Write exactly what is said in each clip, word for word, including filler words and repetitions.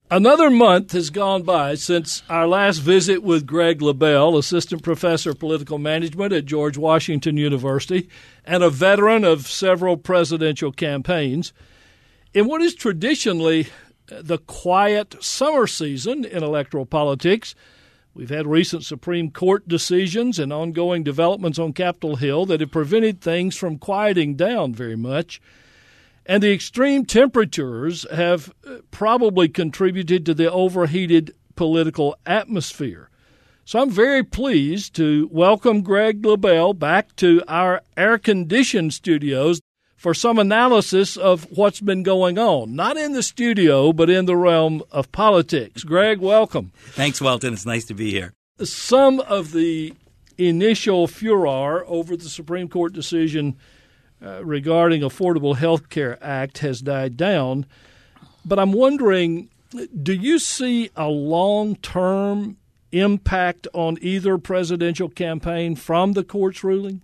Another month has gone by since our last visit with Greg LaBelle, Assistant Professor of Political Management at George Washington University and a veteran of several presidential campaigns. In what is traditionally the quiet summer season in electoral politics, we've had recent Supreme Court decisions and ongoing developments on Capitol Hill that have prevented things from quieting down very much. And the extreme temperatures have probably contributed to the overheated political atmosphere. So I'm very pleased to welcome Greg LaBelle back to our air-conditioned studios for some analysis of what's been going on, not in the studio, but in the realm of politics. Greg, welcome. Thanks, Welton. It's nice to be here. Some of the initial furor over the Supreme Court decision Uh, regarding Affordable Health Care Act has died down. But I'm wondering, do you see a long-term impact on either presidential campaign from the court's ruling?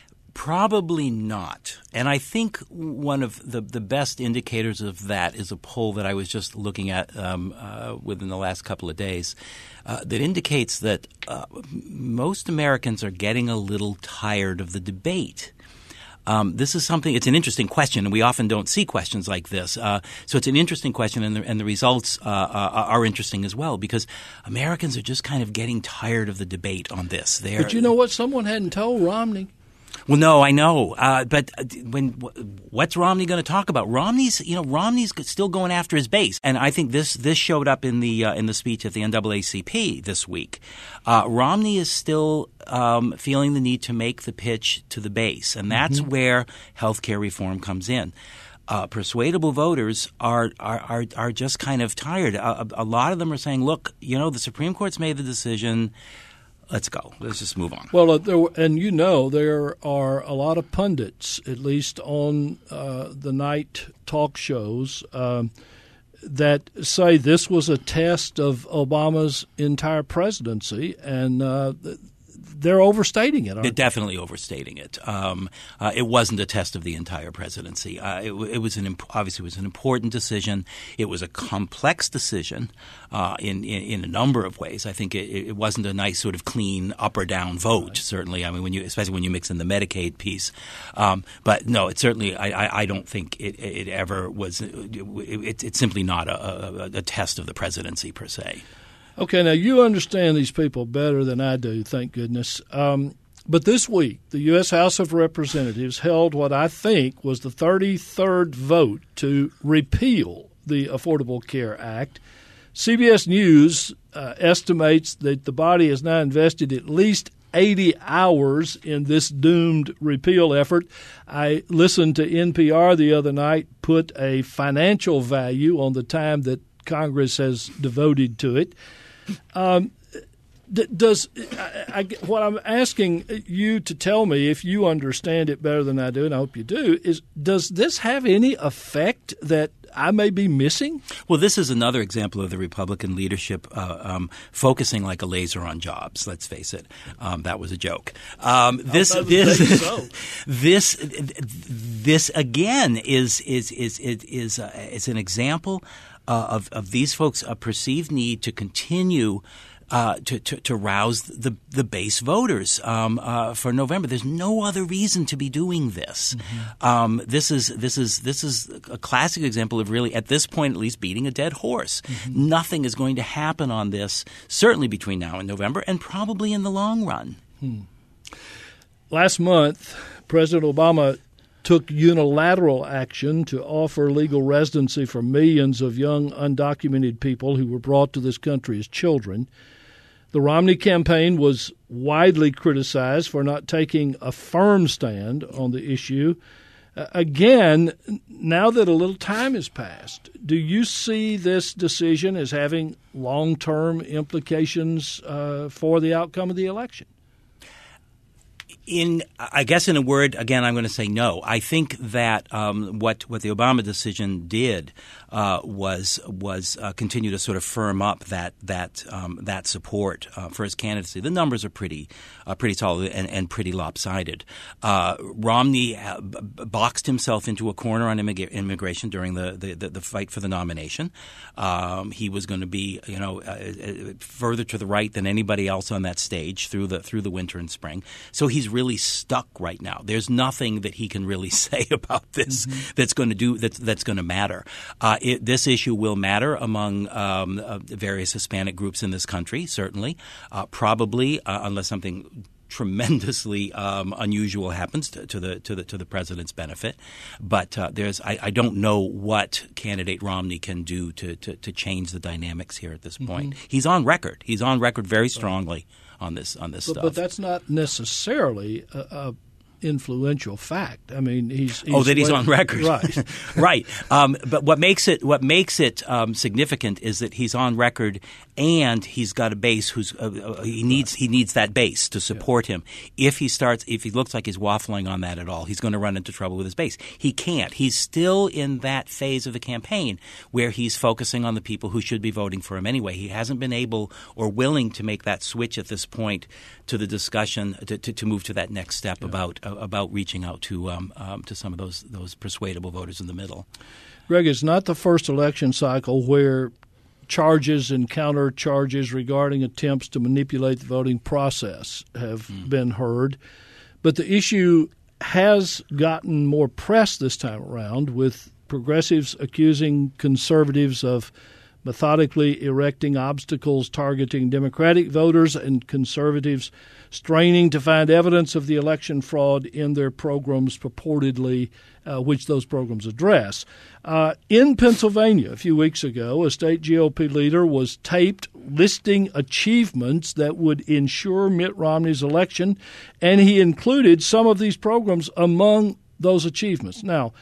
Probably not. And I think one of the, the best indicators of that is a poll that I was just looking at um, uh, within the last couple of days uh, that indicates that uh, most Americans are getting a little tired of the debate. Um, this is something – it's an interesting question, and we often don't see questions like this. Uh, so it's an interesting question, and the, and the results uh, uh, are interesting as well because Americans are just kind of getting tired of the debate on this. They're, but you know what? Someone hadn't told Romney. Well, no, I know. Uh, but when what's Romney going to talk about? Romney's, you know, Romney's still going after his base, and I think this this showed up in the uh, in the speech at the N double A C P this week. Uh, Romney is still um, feeling the need to make the pitch to the base, and that's mm-hmm. where health care reform comes in. Uh, persuadable voters are, are are are just kind of tired. A, a lot of them are saying, "Look, you know, the Supreme Court's made the decision. Let's go. Let's just move on." Well, uh, there, and you know there are a lot of pundits, at least on uh, the night talk shows, um, that say this was a test of Obama's entire presidency, and uh, they're overstating it. Aren't They're definitely overstating it. Um, uh, it wasn't a test of the entire presidency. Uh, it, it was an imp- obviously it was an important decision. It was a complex decision uh, in, in in a number of ways. I think it, it wasn't a nice sort of clean up or down vote. Right. Certainly, I mean, when you especially when you mix in the Medicaid piece. Um, but no, it certainly I, I, I don't think it, it ever was. It, it, it's simply not a, a, a test of the presidency per se. Okay, now you understand these people better than I do, thank goodness. Um, but this week, the U S House of Representatives held what I think was the thirty-third vote to repeal the Affordable Care Act. C B S News uh, estimates that the body has now invested at least eighty hours in this doomed repeal effort. I listened to N P R the other night put a financial value on the time that Congress has devoted to it. Um, does I, I, what I'm asking you to tell me, if you understand it better than I do, and I hope you do, is does this have any effect that I may be missing? Well, this is another example of the Republican leadership uh, um, focusing like a laser on jobs. Let's face it, um, that was a joke. Um, this, this, so. this, this again is is is is is, uh, is an example uh, of of these folks' a perceived need to continue. Uh, to, to, to rouse the, the base voters um, uh, for November. There's no other reason to be doing this. Mm-hmm. Um, this is this is this is a classic example of really, at this point at least, beating a dead horse. Mm-hmm. Nothing is going to happen on this, certainly between now and November, and probably in the long run. Hmm. Last month, President Obama took unilateral action to offer legal residency for millions of young undocumented people who were brought to this country as children. The Romney campaign was widely criticized for not taking a firm stand on the issue. Uh, again, now that a little time has passed, do you see this decision as having long-term implications uh, for the outcome of the election? In, I guess in a word, again, I'm going to say no. I think that um, what what the Obama decision did uh, was was uh, continue to sort of firm up that that um, that support uh, for his candidacy. The numbers are pretty uh, pretty solid and, and pretty lopsided. Uh, Romney uh, b- boxed himself into a corner on immig- immigration during the, the, the, the fight for the nomination. Um, he was going to be, you know, uh, further to the right than anybody else on that stage through the through the winter and spring. So he's really stuck right now. There's nothing that he can really say about this mm-hmm. that's going to do that's that's going to matter. Uh, it, this issue will matter among um, uh, various Hispanic groups in this country, certainly. Uh, probably, uh, unless something tremendously um, unusual happens to, to the to the to the president's benefit, but uh, there's I, I don't know what candidate Romney can do to, to, to change the dynamics here at this point. Mm-hmm. He's on record. He's on record very strongly on this on this but, stuff. But that's not necessarily a, a influential fact. I mean, he's, he's oh that he's way, on record, right? Right. Um, but what makes it what makes it um, significant is that he's on record, and he's got a base who's uh, uh, he needs he needs that base to support yeah. him. If he starts, if he looks like he's waffling on that at all, he's going to run into trouble with his base. He can't. He's still in that phase of the campaign where he's focusing on the people who should be voting for him anyway. He hasn't been able or willing to make that switch at this point to the discussion to, to, to move to that next step yeah. about. Uh, about reaching out to um, um, to some of those those persuadable voters in the middle. Greg, it's not the first election cycle where charges and counter charges regarding attempts to manipulate the voting process have mm. been heard, but the issue has gotten more press this time around, with progressives accusing conservatives of methodically erecting obstacles targeting Democratic voters, and conservatives straining to find evidence of the election fraud in their programs purportedly, uh, which those programs address. Uh, in Pennsylvania a few weeks ago, a state G O P leader was taped listing achievements that would ensure Mitt Romney's election, and he included some of these programs among those achievements. Now,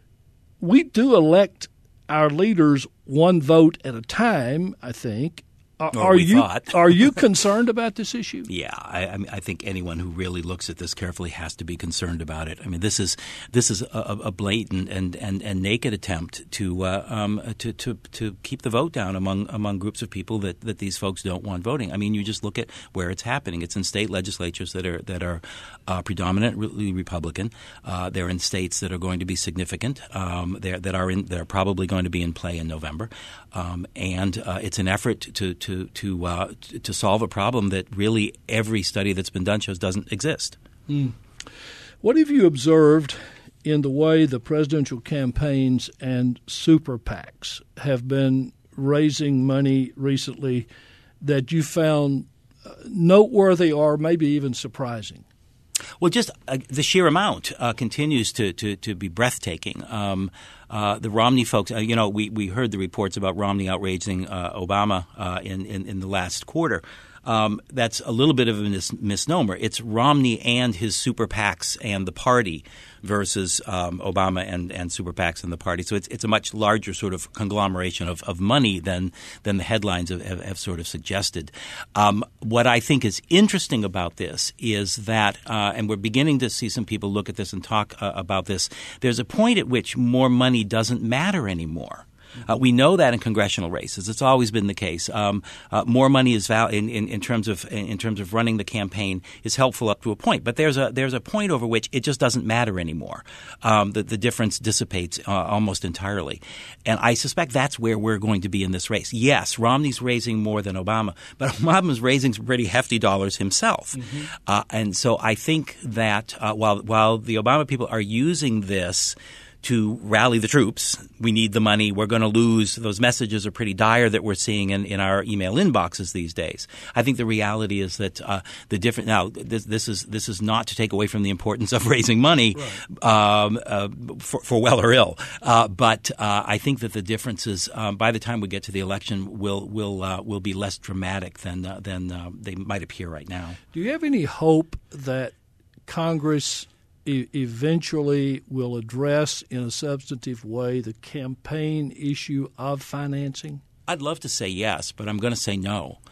we do elect our leaders one vote at a time, I think. Are, well, are we you thought. Are you concerned about this issue? Yeah, I, I, mean, I think anyone who really looks at this carefully has to be concerned about it. I mean, this is this is a, a blatant and, and, and naked attempt to uh, um, to, to to keep the vote down among among groups of people that, that these folks don't want voting. I mean, you just look at where it's happening. It's in state legislatures that are that are uh, predominantly Republican. Uh, they're in states that are going to be significant. Um, that are in that are probably going to be in play in November, um, and uh, it's an effort to to to to, uh, to solve a problem that really every study that's been done shows doesn't exist. Mm. What have you observed in the way the presidential campaigns and super PACs have been raising money recently that you found noteworthy or maybe even surprising? Well, just uh, the sheer amount uh, continues to, to, to be breathtaking. Um, uh, the Romney folks, uh, you know, we, we heard the reports about Romney outraging uh, Obama uh, in, in, in the last quarter. Um, that's a little bit of a mis- misnomer. It's Romney and his super PACs and the party versus um, Obama and, and super PACs and the party. So it's it's a much larger sort of conglomeration of, of money than than the headlines have, have, have sort of suggested. Um, what I think is interesting about this is that, uh, and we're beginning to see some people look at this and talk uh, about this, there's a point at which more money doesn't matter anymore. Uh, we know that in congressional races. It's always been the case. Um, uh, more money is val- in, in, in terms of in terms of running the campaign is helpful up to a point, but there's a there's a point over which it just doesn't matter anymore. Um, the, the difference dissipates uh, almost entirely, and I suspect that's where we're going to be in this race. Yes, Romney's raising more than Obama, but Obama's raising some pretty hefty dollars himself, mm-hmm. uh, and so I think that uh, while while the Obama people are using this to rally the troops, we need the money, we're going to lose. Those messages are pretty dire that we're seeing in, in our email inboxes these days. I think the reality is that uh, the different now this, this is this is not to take away from the importance of raising money, right. um, uh, for, for well or ill. Uh, but uh, I think that the differences um, by the time we get to the election will will uh, will be less dramatic than uh, than uh, they might appear right now. Do you have any hope that Congress E- eventually will address in a substantive way the campaign issue of financing? I'd love to say yes, but I'm going to say no.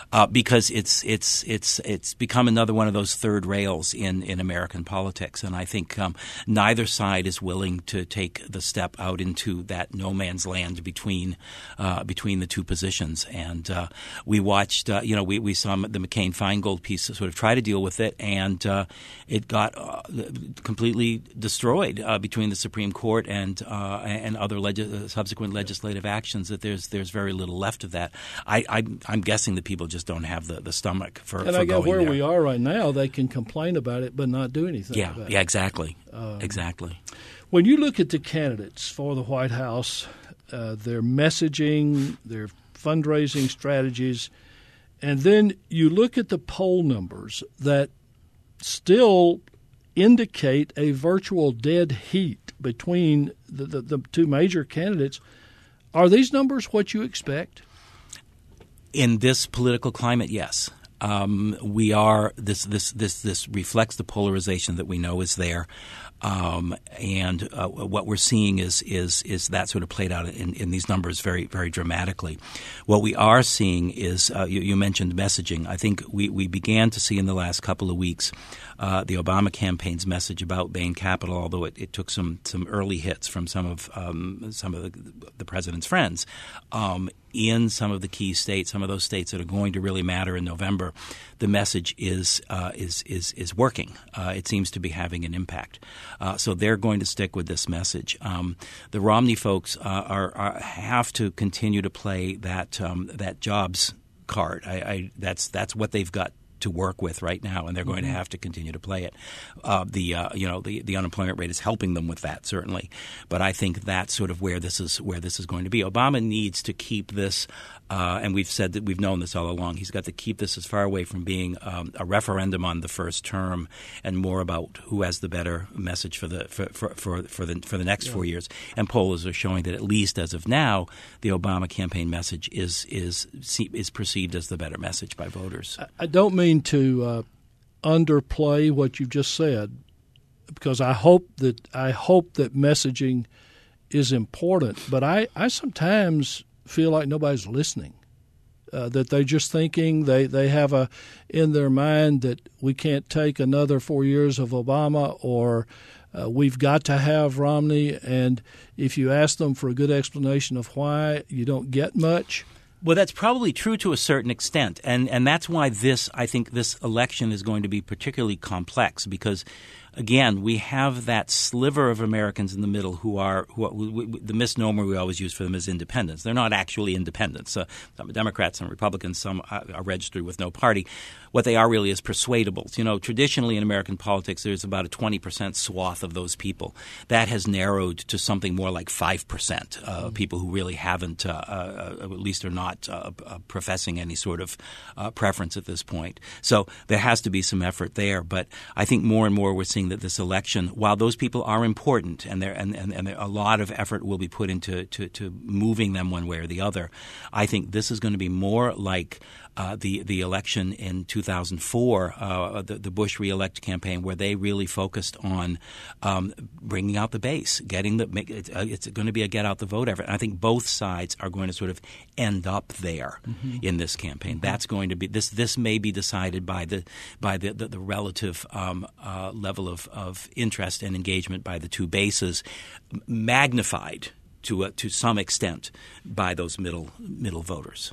uh, because it's it's it's it's become another one of those third rails in, in American politics, and I think um, neither side is willing to take the step out into that no man's land between uh, between the two positions. And uh, we watched, uh, you know, we, we saw the McCain-Feingold piece sort of try to deal with it, and uh, it got uh, completely destroyed uh, between the Supreme Court and uh, and other legis- subsequent legislative actions. That there's there's very little left of that. I, I I'm guessing that people just don't have the, the stomach for, and for I guess going where there. we are right now, they can complain about it but not do anything Yeah, about yeah, it. exactly, Um, exactly. When you look at the candidates for the White House, uh, their messaging, their fundraising strategies, and then you look at the poll numbers that still indicate a virtual dead heat between the, the, the two major candidates, are these numbers what you expect? In this political climate, yes. Um, we are this this this this reflects the polarization that we know is there, um, and uh, what we're seeing is is is that sort of played out in, in these numbers very very dramatically. What we are seeing is uh, you, you mentioned messaging. I think we, we began to see in the last couple of weeks uh, the Obama campaign's message about Bain Capital, although it, it took some some early hits from some of um, some of the, the president's friends. Um, in some of the key states, some of those states that are going to really matter in November, the message is uh, is is is working. Uh, it seems to be having an impact. Uh, so they're going to stick with this message. Um, the Romney folks uh, are, are have to continue to play that um, that jobs card. I, I, that's that's what they've got to work with right now, and they're going mm-hmm. to have to continue to play it. Uh, the uh, you know the, the unemployment rate is helping them with that, certainly, but I think that's sort of where this is where this is going to be. Obama needs to keep this, uh, and we've said that we've known this all along. He's got to keep this as far away from being um, a referendum on the first term, and more about who has the better message for the for for, for, for the for the next yeah. four years. And polls are showing that at least as of now, the Obama campaign message is is is perceived as the better message by voters. I don't mean to uh, underplay what you've just said, because I hope that I hope that messaging is important, but I, I sometimes feel like nobody's listening, uh, that they're just thinking they, they have a in their mind that we can't take another four years of Obama, or uh, we've got to have Romney, and if you ask them for a good explanation of why, you don't get much. Well, that's probably true to a certain extent, and and that's why this I think this election is going to be particularly complex, because again, we have that sliver of Americans in the middle who are, who are we, we, the misnomer we always use for them is independents. They're not actually independents. Uh, some are Democrats, some are Republicans, some are, are registered with no party. What they are really is persuadables. You know, traditionally in American politics, there's about a twenty percent swath of those people. That has narrowed to something more like five percent uh, mm-hmm. people who really haven't, uh, uh, at least are not uh, uh, professing any sort of uh, preference at this point. So there has to be some effort there. But I think more and more we're seeing that this election, while those people are important and there and, and, and there, a lot of effort will be put into to, to moving them one way or the other, I think this is going to be more like uh, the the election in two thousand four, uh, the, the Bush re-elect campaign, where they really focused on um, bringing out the base, getting the make, it's, uh, it's going to be a get out the vote effort. And I think both sides are going to sort of end up there mm-hmm. in this campaign. Mm-hmm. That's going to be this. This may be decided by the by the the, the relative um, uh, level of, of interest and engagement by the two bases, magnified to uh, to some extent by those middle middle voters.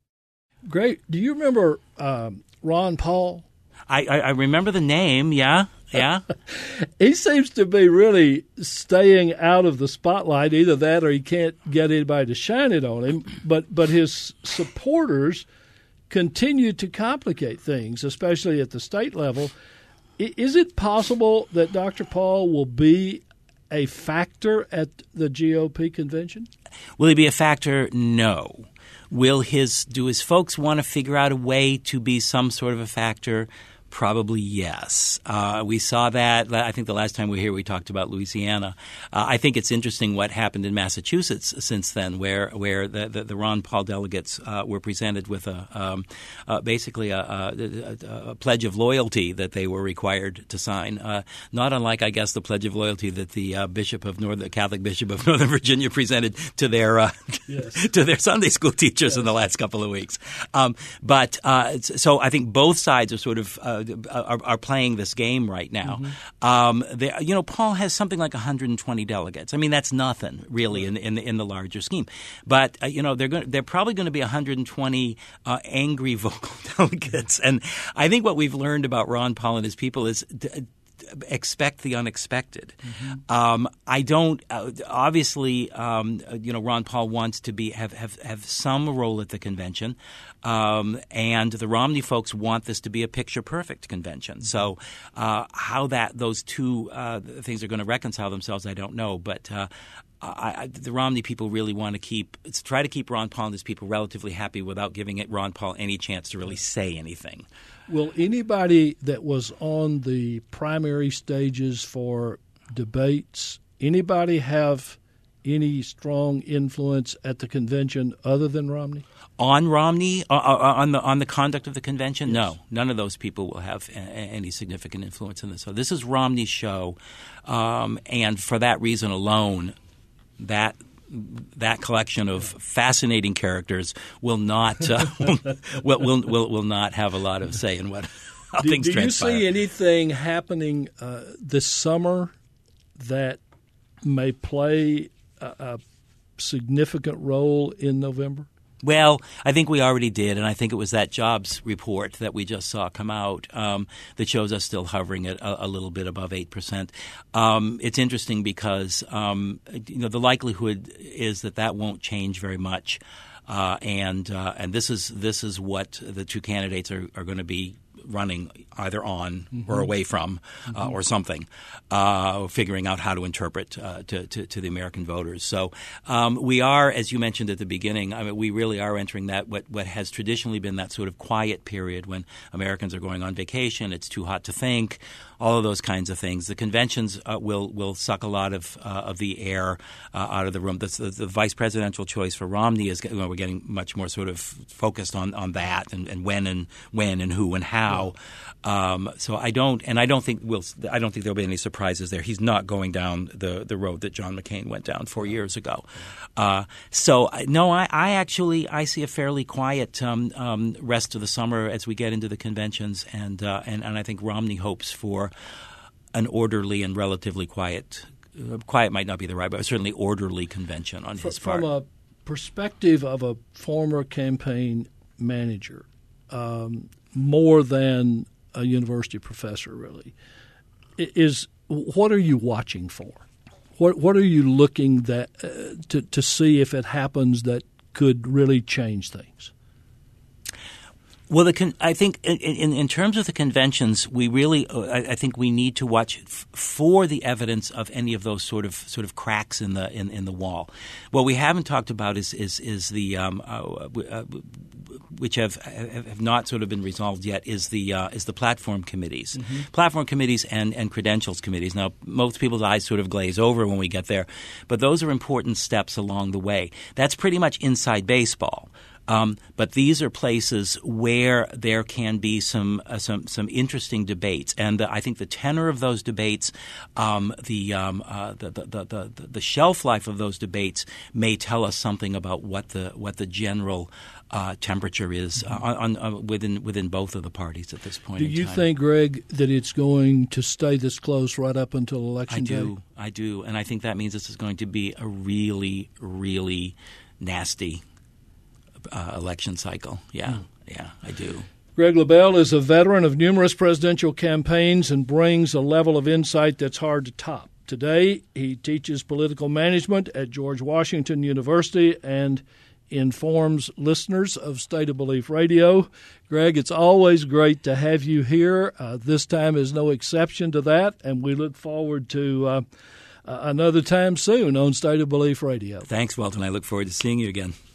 Great. Do you remember um, Ron Paul? I, I, I remember the name. Yeah, yeah. He seems to be really staying out of the spotlight. Either that, or he can't get anybody to shine it on him. But but his supporters continue to complicate things, especially at the state level. Is it possible that Doctor Paul will be a factor at the G O P convention? Will he be a factor? No. Will his do his folks want to figure out a way to be some sort of a factor? Probably yes. Uh, we saw that. I think the last time we were here, we talked about Louisiana. Uh, I think it's interesting what happened in Massachusetts since then, where where the, the, the Ron Paul delegates uh, were presented with a um, uh, basically a, a, a, a pledge of loyalty that they were required to sign. Uh, not unlike, I guess, the pledge of loyalty that the uh, Bishop of North, the Catholic Bishop of Northern Virginia presented to their uh, yes. to their Sunday school teachers yes. in the last couple of weeks. Um, but uh, so I think both sides are sort of uh, Are, are playing this game right now. Mm-hmm. Um, they, you know, Paul has something like one hundred twenty delegates. I mean, that's nothing really in in the, in the larger scheme. But uh, you know, they're going they're probably going to be one hundred twenty uh, angry vocal delegates. And I think what we've learned about Ron Paul and his people is d- expect the unexpected. Mm-hmm. Um, I don't uh, obviously. Um, you know, Ron Paul wants to be have have, have some role at the convention, um, and the Romney folks want this to be a picture perfect convention. So, uh, how that those two uh, things are going to reconcile themselves, I don't know. But uh, I, I, the Romney people really want to keep try to keep Ron Paul and his people relatively happy without giving it Ron Paul any chance to really say anything. Will anybody that was on the primary stages for debates, anybody have any strong influence at the convention other than Romney? On Romney, uh, on the on the conduct of the convention, yes. No, none of those people will have a, any significant influence in this. So this is Romney's show, um, and for that reason alone, that. That collection of fascinating characters will not uh, will, will will will not have a lot of say in what how do, things do transpire. Do you see anything happening uh, this summer that may play a, a significant role in November? Well, I think we already did, and I think it was that jobs report that we just saw come out um, that shows us still hovering at a, a little bit above eight percent. Um, it's interesting because um, you know the likelihood is that that won't change very much, uh, and uh, and this is this is what the two candidates are, are going to be running either on mm-hmm. or away from uh, mm-hmm. or something, uh, figuring out how to interpret uh, to, to, to the American voters. So um, we are, as you mentioned at the beginning, I mean, we really are entering that what, what has traditionally been that sort of quiet period when Americans are going on vacation, it's too hot to think, all of those kinds of things. The conventions uh, will will suck a lot of uh, of the air uh, out of the room. The, the, the vice presidential choice for Romney is, you know, we're getting much more sort of focused on, on that and, and when and when and who and how. Um, so I don't, and I don't think we'll. I don't think there'll be any surprises there. He's not going down the, the road that John McCain went down four years ago. Uh, so no, I, I actually I see a fairly quiet um, um, rest of the summer as we get into the conventions, and uh, and and I think Romney hopes for an orderly and relatively quiet. Uh, quiet might not be the right, but certainly orderly convention on his part. From a perspective of a former campaign manager, um, more than a university professor, really, is what are you watching for? What what are you looking that uh, to to see if it happens that could really change things? Well, the con- I think in, in, in terms of the conventions, we really uh, I, I think we need to watch f- for the evidence of any of those sort of sort of cracks in the in, in the wall. What we haven't talked about is is is the um, uh, uh, which have have not sort of been resolved yet is the uh, is the platform committees, mm-hmm. platform committees and, and credentials committees. Now, most people's eyes sort of glaze over when we get there, but those are important steps along the way. That's pretty much inside baseball. Um, but these are places where there can be some uh, some some interesting debates, and the, I think the tenor of those debates, um, the, um, uh, the, the the the the shelf life of those debates may tell us something about what the what the general uh, temperature is uh, on, on, within within both of the parties at this point. Do in you time. think, Greg, that it's going to stay this close right up until election day? I do, day? I do, and I think that means this is going to be a really, really nasty Uh, election cycle. Yeah, mm. yeah, I do. Greg LaBelle is a veteran of numerous presidential campaigns and brings a level of insight that's hard to top. Today, he teaches political management at George Washington University and informs listeners of State of Belief Radio. Greg, it's always great to have you here. Uh, this time is no exception to that, and we look forward to uh, uh, another time soon on State of Belief Radio. Thanks, Walter, and I look forward to seeing you again.